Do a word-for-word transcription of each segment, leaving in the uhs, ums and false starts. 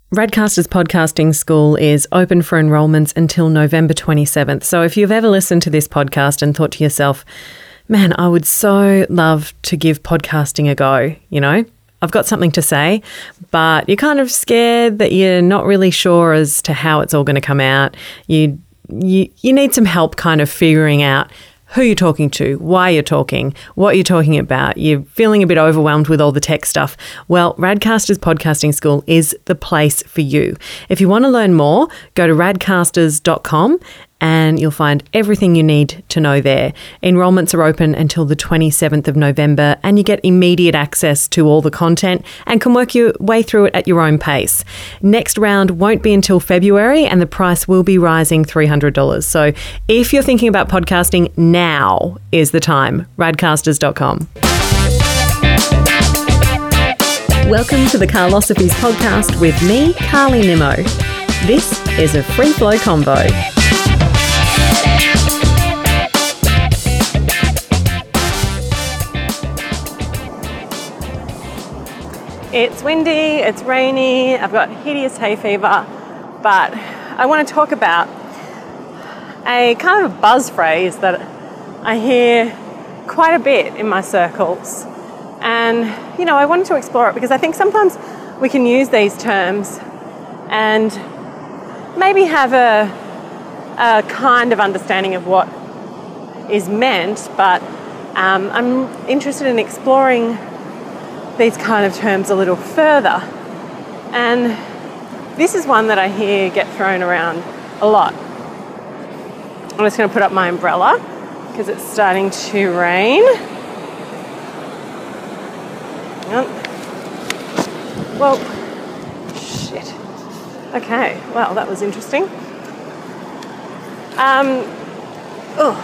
Radcasters Podcasting School is open for enrolments until November twenty-seventh. So if you've ever listened to this podcast and thought to yourself, man, I would so love to give podcasting a go, you know, I've got something to say, but you're kind of scared that you're not really sure as to how it's all going to come out. You, you, you need some help kind of figuring out who you're talking to, why you're talking, what you're talking about. You're feeling a bit overwhelmed with all the tech stuff. Well, Radcasters Podcasting School is the place for you. If you want to learn more, go to radcasters dot com and you'll find everything you need to know there. Enrollments are open until the twenty-seventh of November and you get immediate access to all the content and can work your way through it at your own pace. Next round won't be until February and the price will be rising three hundred dollars. So if you're thinking about podcasting, now is the time. radcasters dot com. Welcome to the Carlosophies podcast with me, Carly Nimmo. This is a free flow convo. It's windy, it's rainy, I've got hideous hay fever, but I want to talk about a kind of a buzz phrase that I hear quite a bit in my circles. And, you know, I wanted to explore it because I think sometimes we can use these terms and maybe have a, a kind of understanding of what is meant, but um, I'm interested in exploring these kind of terms a little further. And this is one that I hear get thrown around a lot. I'm just going to put up my umbrella because it's starting to rain. Well, shit. Okay, well, that was interesting. Um, oh.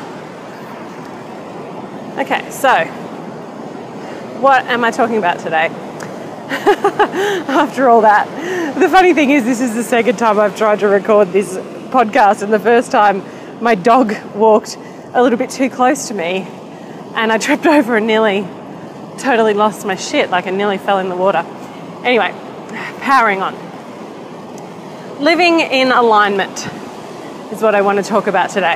Okay, so what am I talking about today? After all that, the funny thing is this is the second time I've tried to record this podcast, and the first time my dog walked a little bit too close to me and I tripped over and nearly totally lost my shit, like I nearly fell in the water. Anyway, powering on. Living in alignment is what I want to talk about today.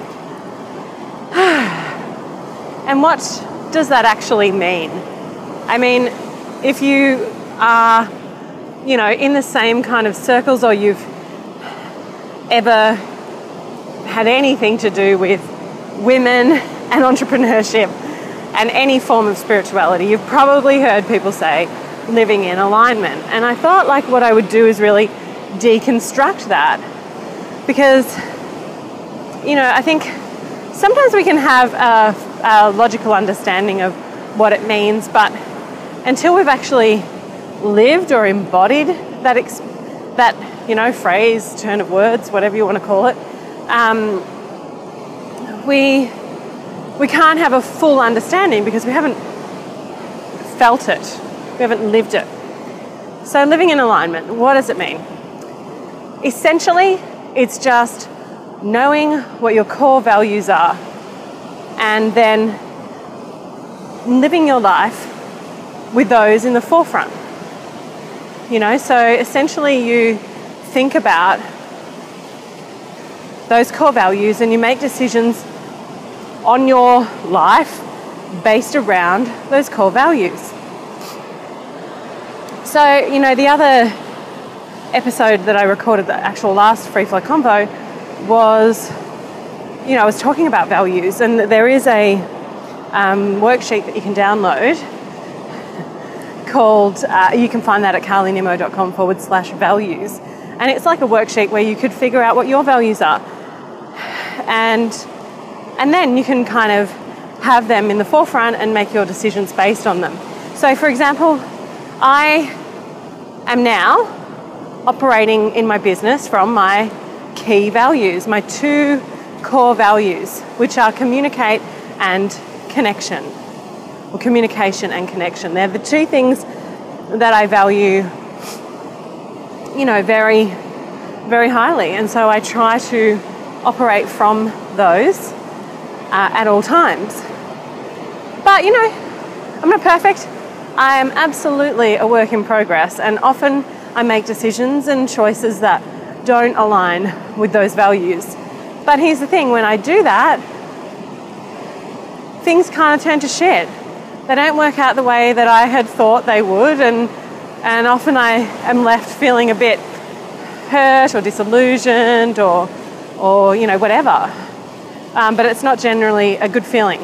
And what does that actually mean? I mean, if you are, you know, in the same kind of circles, or you've ever had anything to do with women and entrepreneurship and any form of spirituality, you've probably heard people say living in alignment. And I thought like what I would do is really deconstruct that, because, you know, I think sometimes we can have a, a logical understanding of what it means, but until we've actually lived or embodied that, ex- that you know, phrase, turn of words, whatever you want to call it, um, we we can't have a full understanding because we haven't felt it, we haven't lived it. So living in alignment, what does it mean? Essentially, it's just knowing what your core values are and then living your life with those in the forefront. You know, so essentially you think about those core values and you make decisions on your life based around those core values. So, you know, the other episode that I recorded, the actual last Free Flow Convo, was, you know, I was talking about values, and there is a um, worksheet that you can download called, uh, you can find that at carlynimmo.com forward slash values. And it's like a worksheet where you could figure out what your values are. And and then you can kind of have them in the forefront and make your decisions based on them. So for example, I am now operating in my business from my key values, my two core values, which are communicate and connection. Or communication and connection. They're the two things that I value, you know, very, very highly. And so I try to operate from those uh, at all times. But, you know, I'm not perfect. I am absolutely a work in progress. And often I make decisions and choices that don't align with those values. But here's the thing, when I do that, things kind of turn to shit. They don't work out the way that I had thought they would, and and often I am left feeling a bit hurt or disillusioned or, or you know, whatever. Um, but it's not generally a good feeling.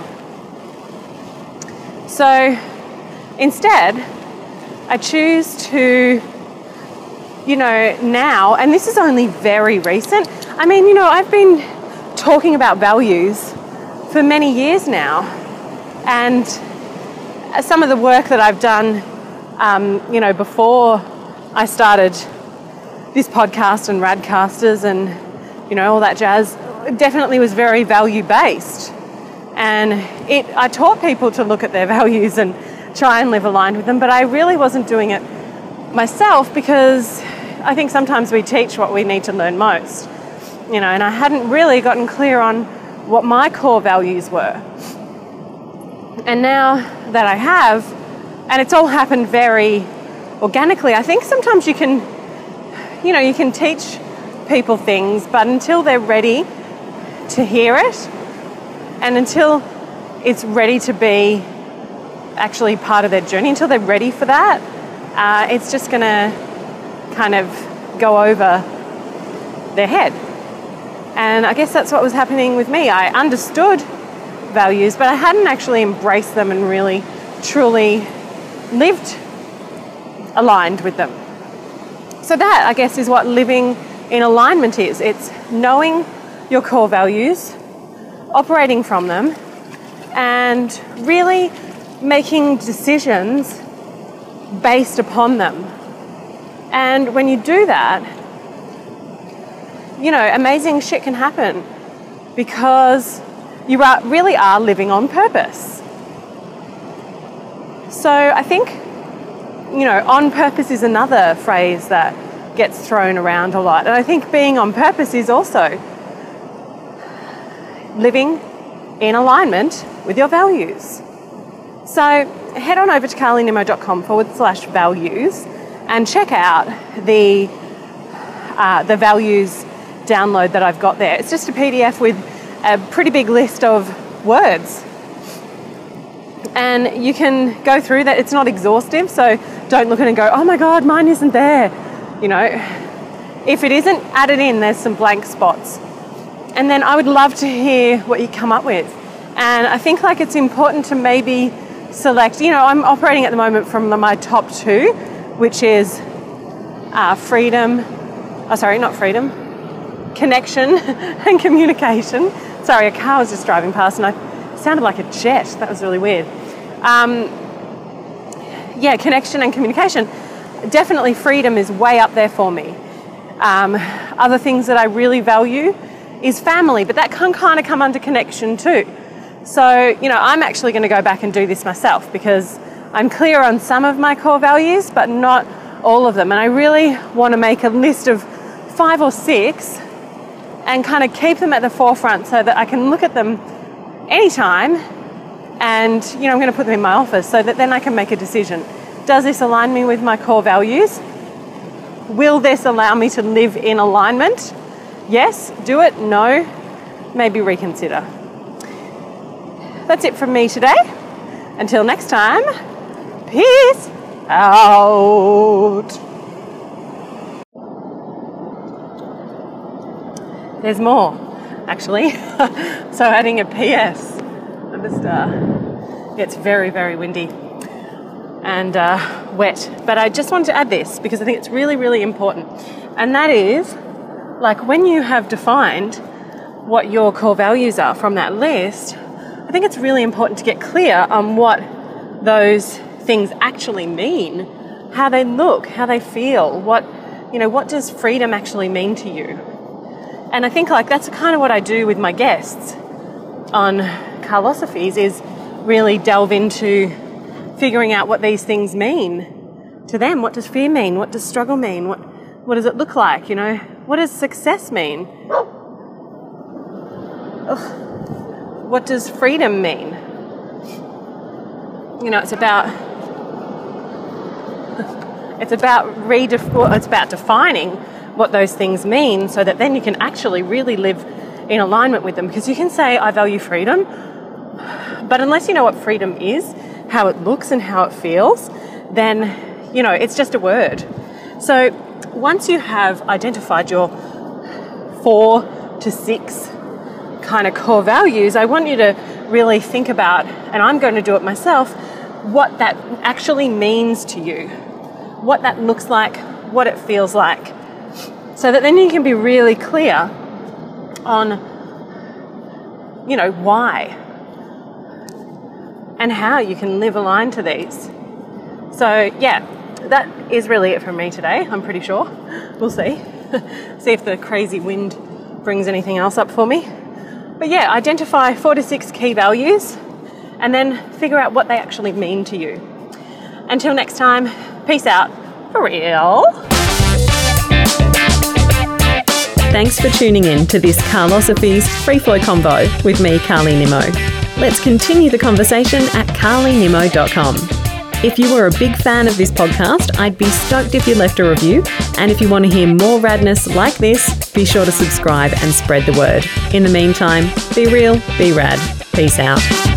So instead, I choose to, you know, now, and this is only very recent. I mean, you know, I've been talking about values for many years now, and some of the work that I've done, um, you know, before I started this podcast and Radcasters and, you know, all that jazz, definitely was very value-based. And it, I taught people to look at their values and try and live aligned with them, but I really wasn't doing it myself because I think sometimes we teach what we need to learn most, you know, and I hadn't really gotten clear on what my core values were. And now that I have, and it's all happened very organically, I think sometimes you can, you know, you can teach people things, but until they're ready to hear it, and until it's ready to be actually part of their journey, until they're ready for that, uh, it's just going to kind of go over their head. And I guess that's what was happening with me. I understood values, but I hadn't actually embraced them and really, truly lived aligned with them. So that, I guess, is what living in alignment is. It's knowing your core values, operating from them, and really making decisions based upon them. And when you do that, you know, amazing shit can happen because you are, really are living on purpose. So I think, you know, on purpose is another phrase that gets thrown around a lot. And I think being on purpose is also living in alignment with your values. So head on over to carlynimmo.com forward slash values and check out the, uh, the values download that I've got there. It's just a P D F with a pretty big list of words. And you can go through that. It's not exhaustive, so don't look at it and go, oh my God, mine isn't there. You know, if it isn't, add it in. There's some blank spots. And then I would love to hear what you come up with. And I think like it's important to maybe select, you know, I'm operating at the moment from my top two, which is uh, freedom, oh sorry, not freedom, connection and communication. Sorry, a car was just driving past and I sounded like a jet. That was really weird. Um, yeah, connection and communication. Definitely freedom is way up there for me. Um, other things that I really value is family, but that can kind of come under connection too. So, you know, I'm actually going to go back and do this myself because I'm clear on some of my core values, but not all of them. And I really want to make a list of five or six and kind of keep them at the forefront so that I can look at them anytime. And, you know, I'm going to put them in my office so that then I can make a decision. Does this align me with my core values? Will this allow me to live in alignment? Yes. Do it? No. Maybe reconsider. That's it from me today. Until next time, peace out. There's more, actually. So adding a P S. I'm just, uh, it's very, very windy and uh, wet. But I just wanted to add this because I think it's really, really important. And that is, like when you have defined what your core values are from that list, I think it's really important to get clear on what those things actually mean, how they look, how they feel, what, you know, what does freedom actually mean to you? And I think like that's kind of what I do with my guests on Carlosophies is really delve into figuring out what these things mean to them. What does fear mean? What does struggle mean? What what does it look like? You know, what does success mean? Ugh. What does freedom mean? You know, it's about It's about redef- well, it's about defining what those things mean so that then you can actually really live in alignment with them. Because you can say, I value freedom, but unless you know what freedom is, how it looks and how it feels, then, you know, it's just a word. So once you have identified your four to six kind of core values, I want you to really think about, and I'm going to do it myself, what that actually means to you, what that looks like, what it feels like, so that then you can be really clear on, you know, why and how you can live aligned to these. So yeah, that is really it from me today, I'm pretty sure. We'll see. See if the crazy wind brings anything else up for me. But yeah, identify four to six key values and then figure out what they actually mean to you. Until next time, peace out, for real. Thanks for tuning in to this Carlosophy's Free Flow Convo with me, Carly Nimmo. Let's continue the conversation at carly nimmo dot com. If you were a big fan of this podcast, I'd be stoked if you left a review. And if you want to hear more radness like this, be sure to subscribe and spread the word. In the meantime, be real, be rad. Peace out.